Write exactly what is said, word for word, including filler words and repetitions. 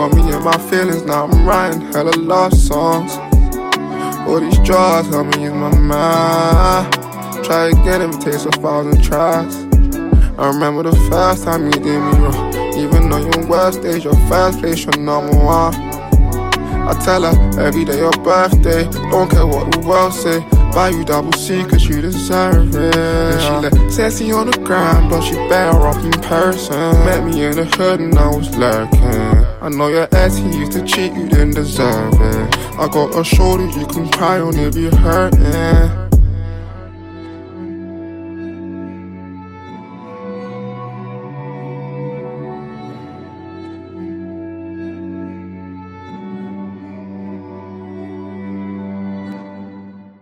got me in my feelings, now I'm writing hella love songs. All these drugs help me use my mind. Try again if it takes a thousand tries. I remember the first time you did me wrong. Even though you're in worst stage, your first place, you're number one. I tell her every day your birthday, don't care what the world say. Buy you double C cause you deserve it. And she let sexy on the ground, but she better off in person. Met me in the hood and I was lurking. I know your ex, he used to cheat, you didn't deserve it. I got a shoulder you can cry on if you're hurting.